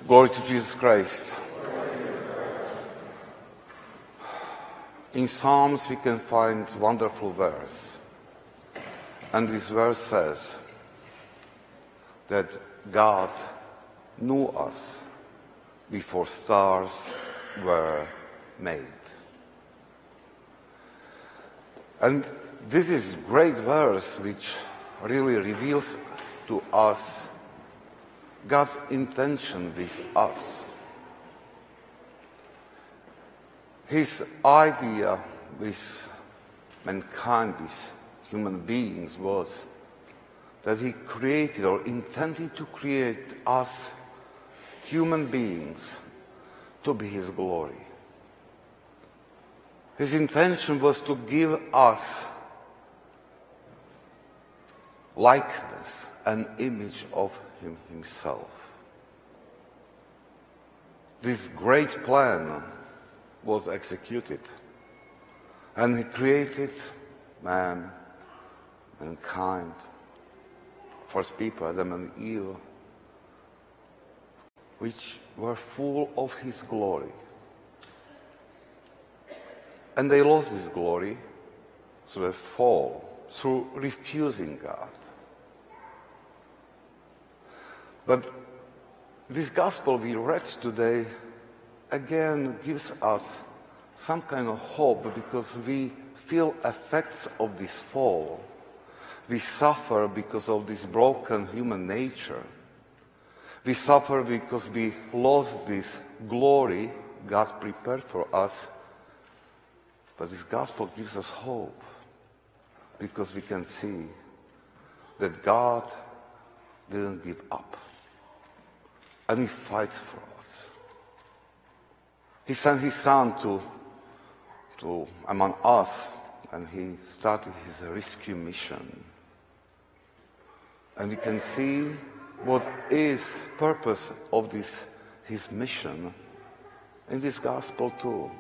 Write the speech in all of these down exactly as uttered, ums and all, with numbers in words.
Glory to Jesus Christ. In Psalms we can find wonderful verse. And this verse says that God knew us before stars were made. And this is a great verse which really reveals to us God's intention with us. His idea with mankind, with human beings, was that he created or intended to create us, human beings, to be his glory. His intention was to give us likeness, an image of him himself. This great plan was executed, and he created man, mankind, first people, Adam and Eve, which were full of his glory. And they lost this glory through a fall, through refusing God. But this gospel we read today again gives us some kind of hope, because we feel effects of this fall. We suffer because of this broken human nature. We suffer because we lost this glory God prepared for us. But this gospel gives us hope, because we can see that God didn't give up, and he fights for us. He sent his son to, to among us, and he started his rescue mission. And we can see what is purpose of this his mission in this gospel too.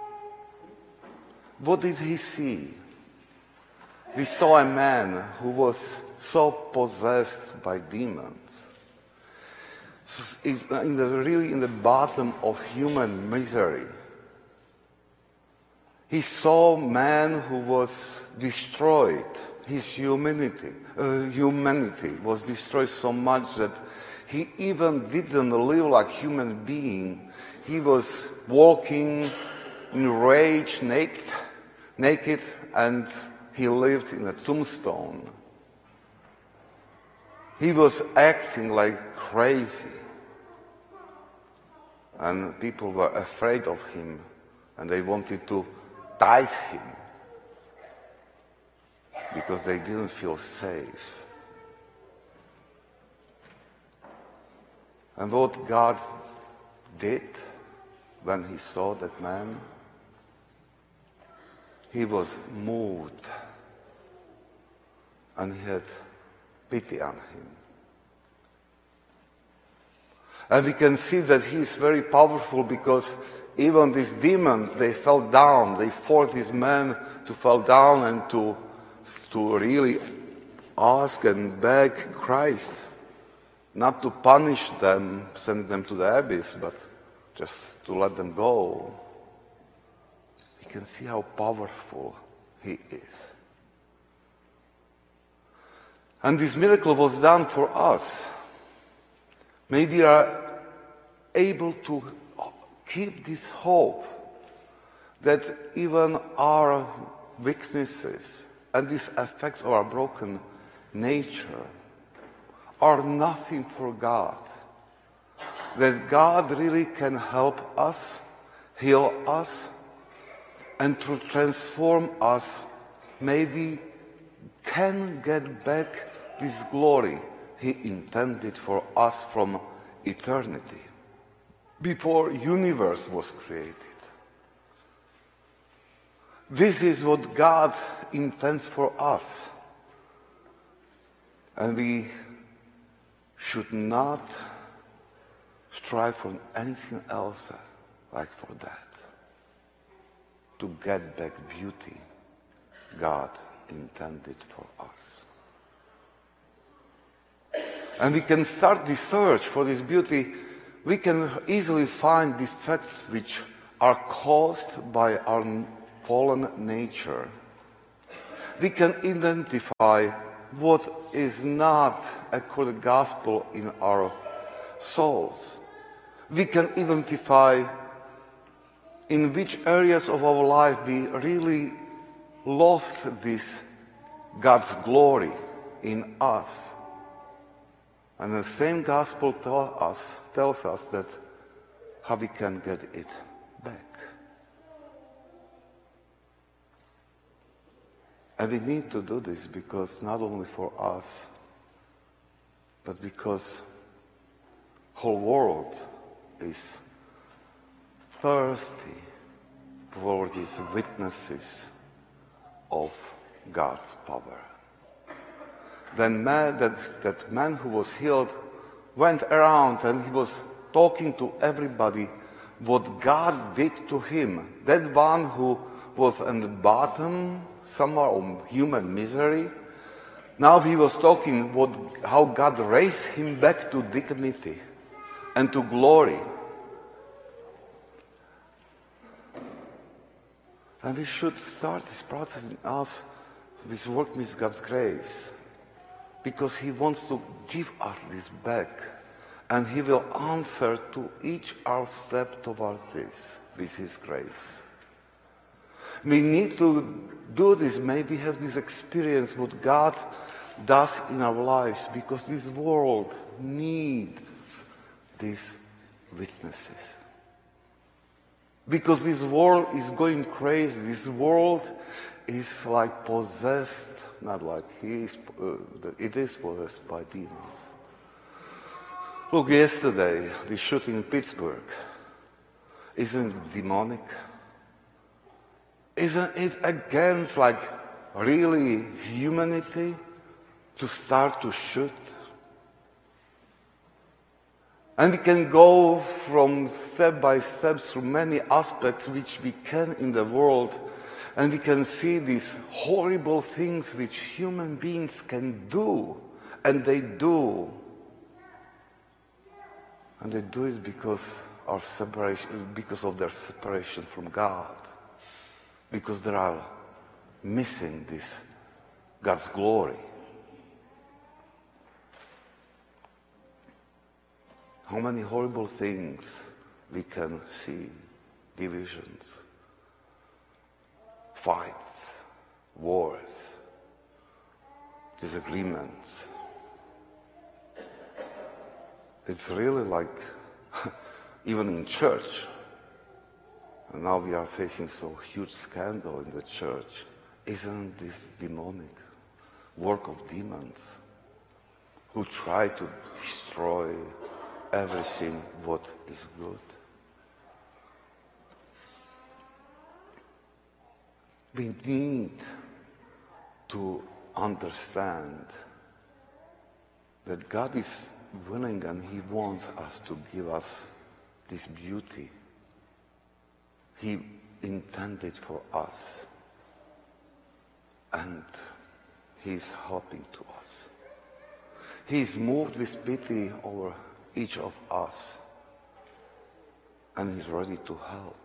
What did he see? We saw a man who was so possessed by demons, in the, really in the bottom of human misery. He saw a man who was destroyed. His humanity, uh, humanity was destroyed so much that he even didn't live like a human being. He was walking in rage, naked, naked, and he lived in a tombstone. He was acting like crazy. And people were afraid of him, and they wanted to tie him because they didn't feel safe. And what God did when he saw that man, he was moved, and he had pity on him. And we can see that he is very powerful, because even these demons, they fell down. They forced this man to fall down and to, to really ask and beg Christ not to punish them, send them to the abyss, but just to let them go. You can see how powerful he is. And this miracle was done for us. Maybe we are able to keep this hope that even our weaknesses and these effects of our broken nature are nothing for God. That God really can help us, heal us, and to transform us, maybe can get back this glory he intended for us from eternity, before universe was created. This is what God intends for us. And we should not strive for anything else like for that. To get back beauty God intended for us. And we can start the search for this beauty we can easily find defects which are caused by our fallen nature. We can identify what is not according to the gospel in our souls. We can identify in which areas of our life we really lost this God's glory in us. And the same gospel tell us, tells us that how we can get it back. And we need to do this because not only for us, but because whole world is thirsty for these witnesses of God's power. Then man, that, that man who was healed went around and he was talking to everybody what God did to him. That one who was on the bottom, somewhere of human misery, now he was talking what, how God raised him back to dignity and to glory. And we should start this process in us with work with God's grace, because He wants to give us this back, and He will answer to each our step towards this with His grace. We need to do this, maybe have this experience what God does in our lives, because this world needs these witnesses. Because this world is going crazy. This world is like possessed, not like he is, uh, it is possessed by demons. Look, yesterday, the shooting in Pittsburgh, isn't it demonic? Isn't it against like really humanity to start to shoot? And we can go from step by step through many aspects which we can in the world, and we can see these horrible things which human beings can do, and they do. And they do it because our separation, because of their separation from God, because they are missing this God's glory. How many horrible things we can see, divisions, fights, wars, disagreements. It's really like, even in church, and now we are facing so huge scandal in the church. Isn't this demonic work of demons who try to destroy everything what is good? We need to understand that God is willing and He wants us to give us this beauty He intended for us, and He is helping to us. He is moved with pity over each of us, and He's ready to help.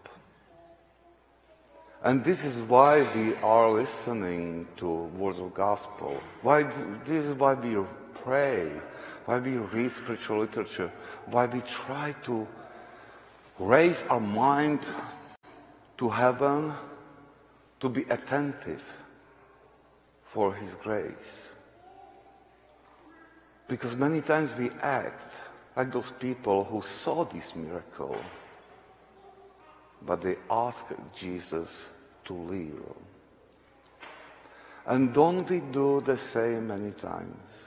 And this is why we are listening to words of gospel. Why this is why we pray, why we read spiritual literature, why we try to raise our mind to heaven, to be attentive for His grace. Because many times we act like those people who saw this miracle, but they asked Jesus to leave. And don't we do the same many times?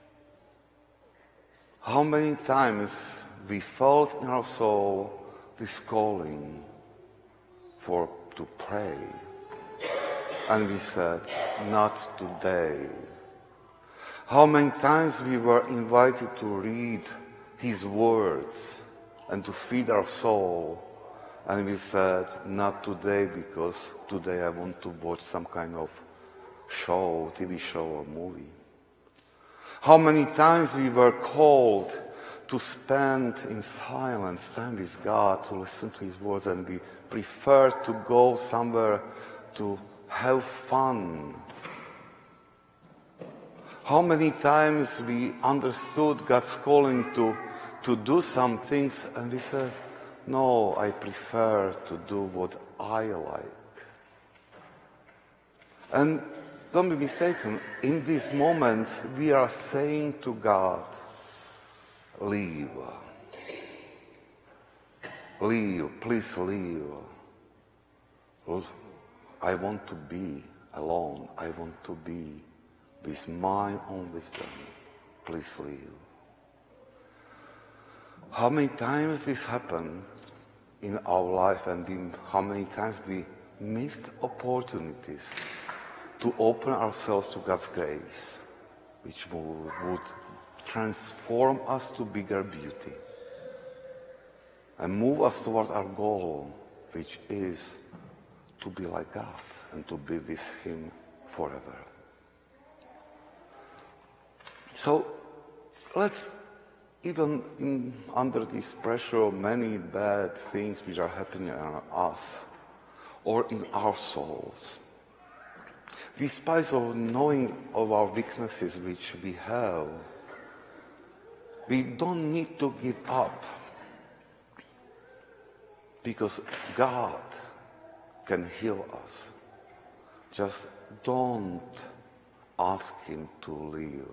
How many times we felt in our soul this calling for to pray, and we said, not today. How many times we were invited to read His words and to feed our soul, and we said, not today, because today I want to watch some kind of show, T V show or movie. How many times we were called to spend in silence time with God, to listen to His words, and we prefer to go somewhere to have fun. How many times we understood God's calling to, to do some things, and we said, no, I prefer to do what I like. And don't be mistaken, in these moments we are saying to God, leave. Leave, please leave. I want to be alone. I want to be with my own wisdom. Please leave. How many times this happened in our life, and in how many times we missed opportunities to open ourselves to God's grace, which would transform us to bigger beauty and move us towards our goal, which is to be like God and to be with Him forever. So let's, even in, under this pressure of many bad things which are happening around us or in our souls, despite of knowing of our weaknesses which we have, we don't need to give up, because God can heal us. Just don't ask Him to leave.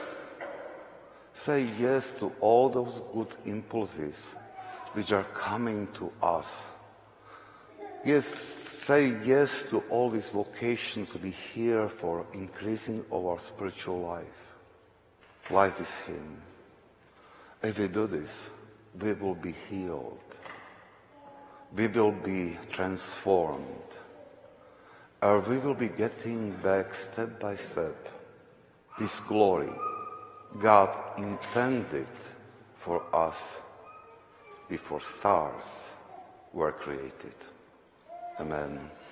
Say yes to all those good impulses which are coming to us. Yes, say yes to all these vocations we hear for increasing our spiritual life. Life is Him. If we do this, we will be healed. We will be transformed. Or we will be getting back step by step this glory God intended for us before stars were created. Amen.